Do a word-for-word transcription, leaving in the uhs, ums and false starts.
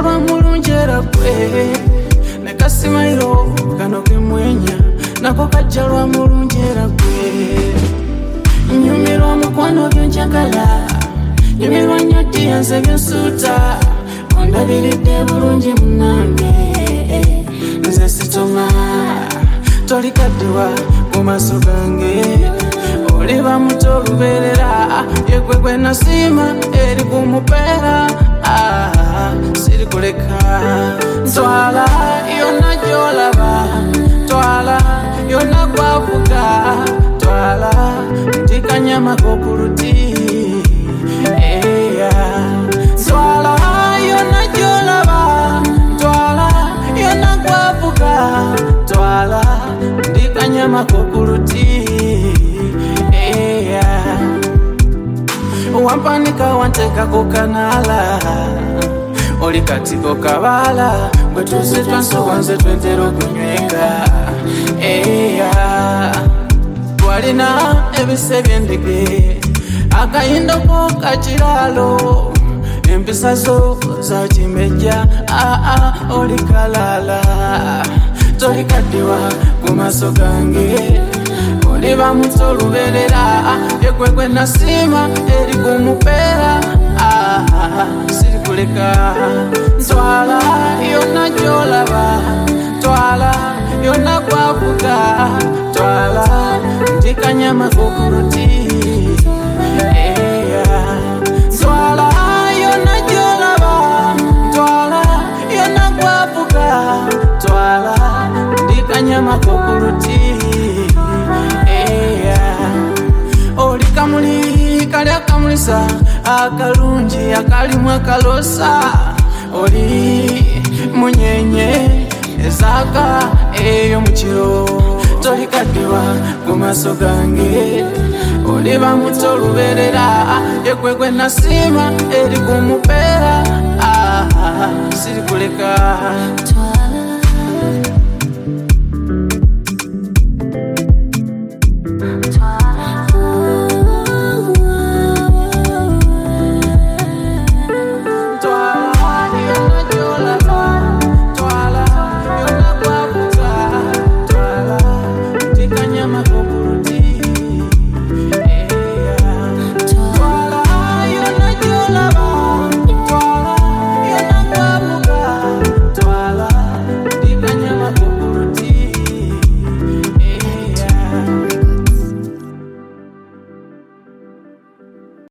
kajjalwa mulunjera kwe nekasimairo kano kemwenya nako kajjalwa mulunjera kwe nyumirwa mukwano byenjagala nyumirwa nyoti yanze byosuuta ondabiridde bulungi munange nze sitoma tolikaddewa mu maaso gange oliba muto olubeerera yegwe gwe nasiima eri ku mupeera siri kuleka twala yonna gy'olaba twala yonna gwavuga twala ndikanyamako ku luti twala yonna gy'olaba twala yonna gwavuga twala ndikanyamako ku luti wampanika wantekako kanala oli katiko kabala bwe tuze twansowa nze twentera okunyweka twalina ebise by'endege akayindoko kakiraalo empisa zo za kimejja oli kalala tolikaddewa ku maaso gange oliba muto olubeerera yegwe gwe nasiima eri ku mupeera siri kuleka twala yonna gy'olaba twala yonna gwavuga twala ndikanyamako ku luti twala yonna gy'olaba twala yonna gwavuga twala ndikanyamako ku luti oli kamuli kali akamulisa akalungi akalimu akalosa oli munyenye ezaaka eyo mukiro tolikaddewa ku maaso gange oliba muto olubeerera yegwe gwe nasiima eri ku mupeera siri kuleka